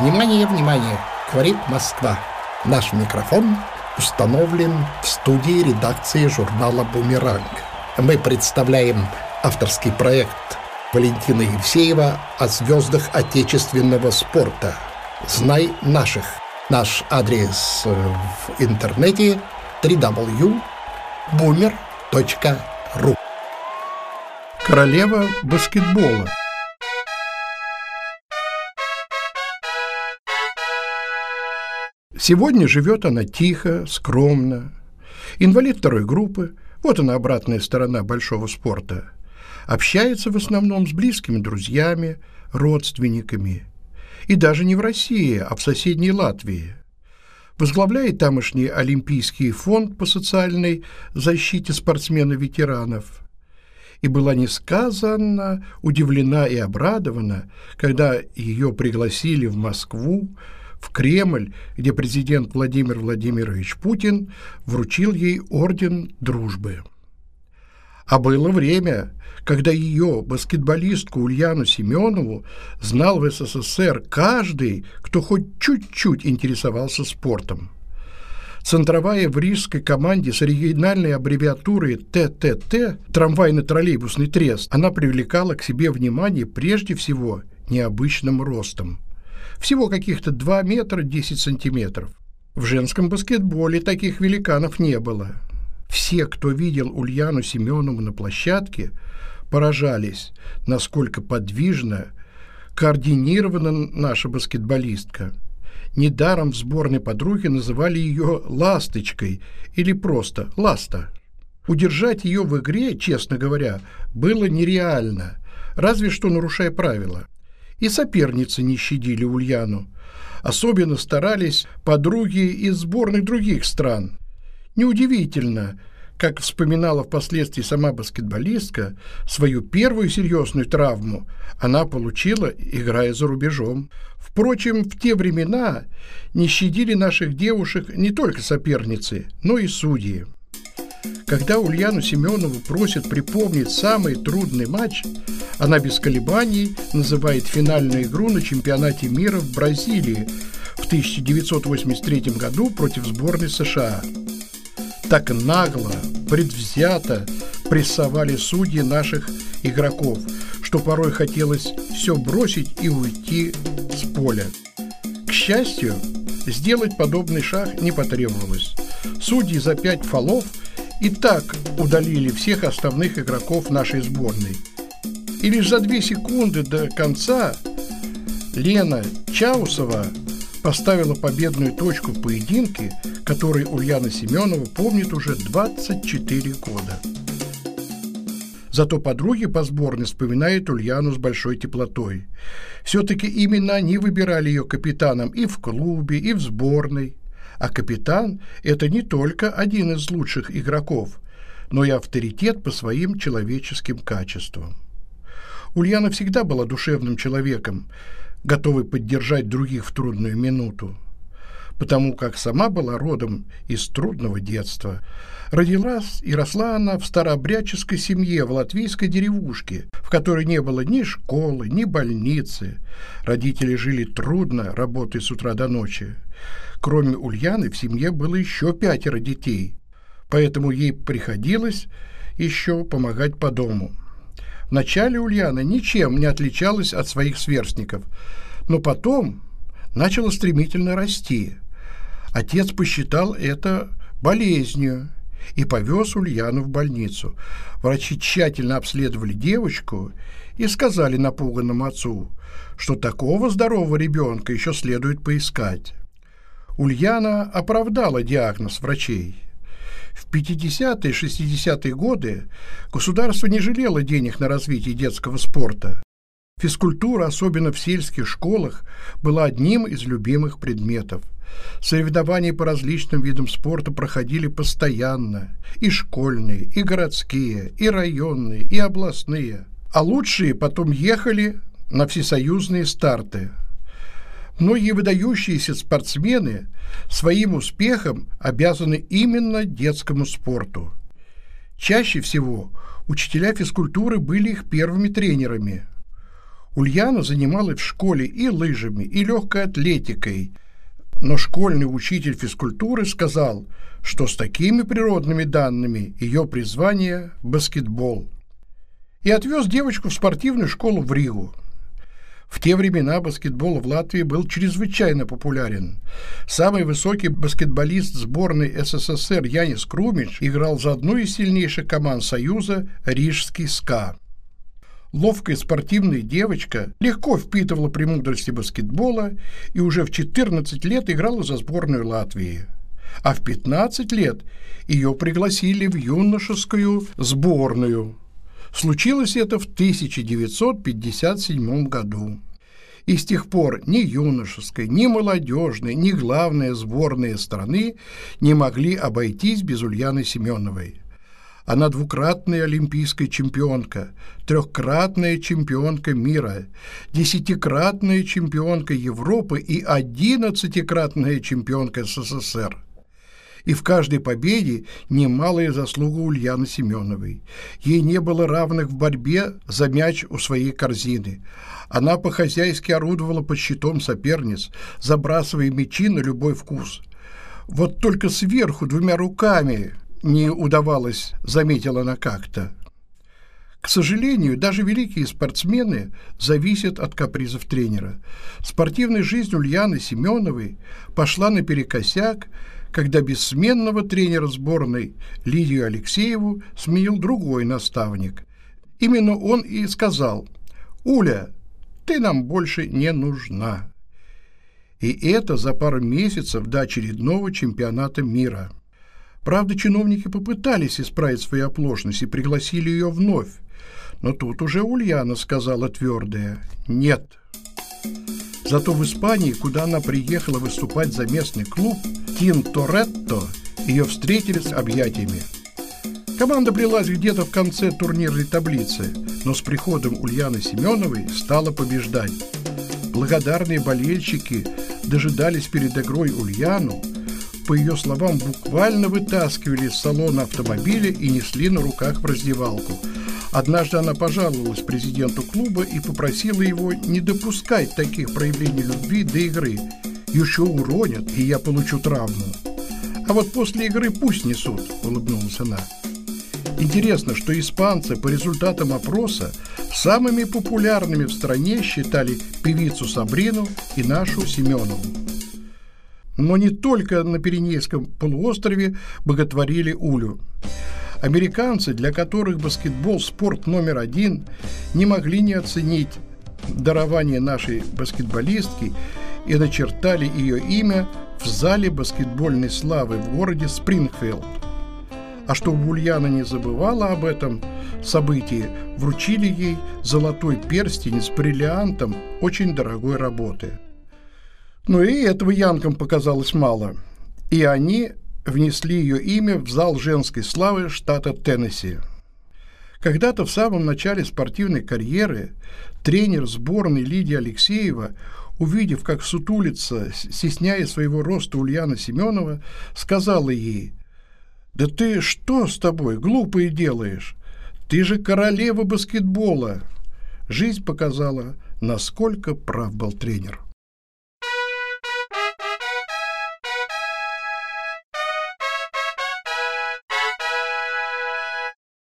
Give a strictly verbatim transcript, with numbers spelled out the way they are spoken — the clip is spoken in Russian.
Внимание, внимание, говорит Москва. Наш микрофон установлен в студии редакции журнала «Бумеранг». Мы представляем авторский проект Валентина Евсеева о звездах отечественного спорта. Знай наших. Наш адрес в интернете дабл ю дабл ю дабл ю точка бумер точка ру. Королева баскетбола. Сегодня живет она тихо, скромно. Инвалид второй группы, вот она обратная сторона большого спорта. Общается в основном с близкими друзьями, родственниками. И даже не в России, а в соседней Латвии. Возглавляет тамошний Олимпийский фонд по социальной защите спортсменов-ветеранов. И была несказанно удивлена и обрадована, когда ее пригласили в Москву, в Кремль, где президент Владимир Владимирович Путин вручил ей орден дружбы. А было время, когда ее, баскетболистку Ульяну Семенову, знал в СССР каждый, кто хоть чуть-чуть интересовался спортом. Центровая в рижской команде с оригинальной аббревиатурой Т Т Т, трамвайно-троллейбусный трест, она привлекала к себе внимание прежде всего необычным ростом. Всего каких-то два метра десять сантиметров. В женском баскетболе таких великанов не было. Все, кто видел Ульяну Семенову на площадке, поражались, насколько подвижна, координирована наша баскетболистка. Недаром в сборной подруги называли ее «ласточкой» или просто «ласта». Удержать ее в игре, честно говоря, было нереально, разве что нарушая правила. И соперницы не щадили Ульяну. Особенно старались подруги из сборных других стран. Неудивительно, как вспоминала впоследствии сама баскетболистка, свою первую серьезную травму она получила, играя за рубежом. Впрочем, в те времена не щадили наших девушек не только соперницы, но и судьи. Когда Ульяну Семенову просят припомнить самый трудный матч, она без колебаний называет финальную игру на чемпионате мира в Бразилии в тысяча девятьсот восемьдесят третьем году против сборной США. Так нагло, предвзято прессовали судьи наших игроков, что порой хотелось все бросить и уйти с поля. К счастью, сделать подобный шаг не потребовалось. Судьи за пять фолов и так удалили всех основных игроков нашей сборной. И лишь за две секунды до конца Лена Чаусова поставила победную точку в поединке, который Ульяна Семенова помнит уже двадцать четыре года. Зато подруги по сборной вспоминают Ульяну с большой теплотой. Все-таки именно они выбирали ее капитаном и в клубе, и в сборной. А капитан – это не только один из лучших игроков, но и авторитет по своим человеческим качествам. Ульяна всегда была душевным человеком, готовой поддержать других в трудную минуту, потому как сама была родом из трудного детства. Родилась и росла она в старообрядческой семье в латвийской деревушке, в которой не было ни школы, ни больницы. Родители жили трудно, работая с утра до ночи. Кроме Ульяны в семье было еще пятеро детей, поэтому ей приходилось еще помогать по дому. Вначале Ульяна ничем не отличалась от своих сверстников, но потом начала стремительно расти. Отец посчитал это болезнью и повез Ульяну в больницу. Врачи тщательно обследовали девочку и сказали напуганному отцу, что такого здорового ребенка еще следует поискать. Ульяна оправдала диагноз врачей. В пятидесятые и шестидесятые годы государство не жалело денег на развитие детского спорта. Физкультура, особенно в сельских школах, была одним из любимых предметов. Соревнования по различным видам спорта проходили постоянно. И школьные, и городские, и районные, и областные. А лучшие потом ехали на всесоюзные старты. Многие выдающиеся спортсмены своим успехом обязаны именно детскому спорту. Чаще всего учителя физкультуры были их первыми тренерами. Ульяна занималась в школе и лыжами, и легкой атлетикой, но школьный учитель физкультуры сказал, что с такими природными данными ее призвание – баскетбол. И отвез девочку в спортивную школу в Ригу. В те времена баскетбол в Латвии был чрезвычайно популярен. Самый высокий баскетболист сборной СССР Янис Крумич играл за одну из сильнейших команд Союза – Рижский СКА. Ловкая спортивная девочка легко впитывала премудрости баскетбола и уже в четырнадцать лет играла за сборную Латвии. А в пятнадцать лет ее пригласили в юношескую сборную. Случилось это в тысяча девятьсот пятьдесят седьмом году. И с тех пор ни юношеская, ни молодежная, ни главная сборная страны не могли обойтись без Ульяны Семеновой. Она двукратная олимпийская чемпионка, трехкратная чемпионка мира, десятикратная чемпионка Европы и одиннадцатикратная чемпионка СССР. И в каждой победе немалая заслуга Ульяны Семеновой. Ей не было равных в борьбе за мяч у своей корзины. Она по-хозяйски орудовала под щитом соперниц, забрасывая мячи на любой вкус. Вот только сверху двумя руками не удавалось, заметила она как-то. К сожалению, даже великие спортсмены зависят от капризов тренера. Спортивная жизнь Ульяны Семеновой пошла наперекосяк, когда бессменного тренера сборной Лидию Алексееву сменил другой наставник. Именно он и сказал: «Уля, ты нам больше не нужна». И это за пару месяцев до очередного чемпионата мира. Правда, чиновники попытались исправить свою оплошность и пригласили ее вновь. Но тут уже Ульяна сказала твердое «нет». Зато в Испании, куда она приехала выступать за местный клуб Тинторетто, ее встретили с объятиями. Команда плелась где-то в конце турнирной таблицы, но с приходом Ульяны Семеновой стала побеждать. Благодарные болельщики дожидались перед игрой Ульяну, по ее словам, буквально вытаскивали из салона автомобиля и несли на руках в раздевалку. Однажды она пожаловалась президенту клуба и попросила его не допускать таких проявлений любви до игры. «Еще уронят, и я получу травму. А вот после игры пусть несут», — улыбнулась она. Интересно, что испанцы по результатам опроса самыми популярными в стране считали певицу Сабрину и нашу Семенову. Но не только на Пиренейском полуострове боготворили Улю. Американцы, для которых баскетбол – спорт номер один, не могли не оценить дарование нашей баскетболистки и начертали ее имя в зале баскетбольной славы в городе Спрингфилд. А чтобы Ульяна не забывала об этом событии, вручили ей золотой перстень с бриллиантом очень дорогой работы. Но и этого янкам показалось мало, и они внесли ее имя в зал женской славы штата Теннесси. Когда-то в самом начале спортивной карьеры тренер сборной Лидия Алексеева, увидев, как сутулится, стесняя своего роста Ульяна Семенова, сказала ей: «Да ты что с тобой, глупое делаешь? Ты же королева баскетбола!» Жизнь показала, насколько прав был тренер.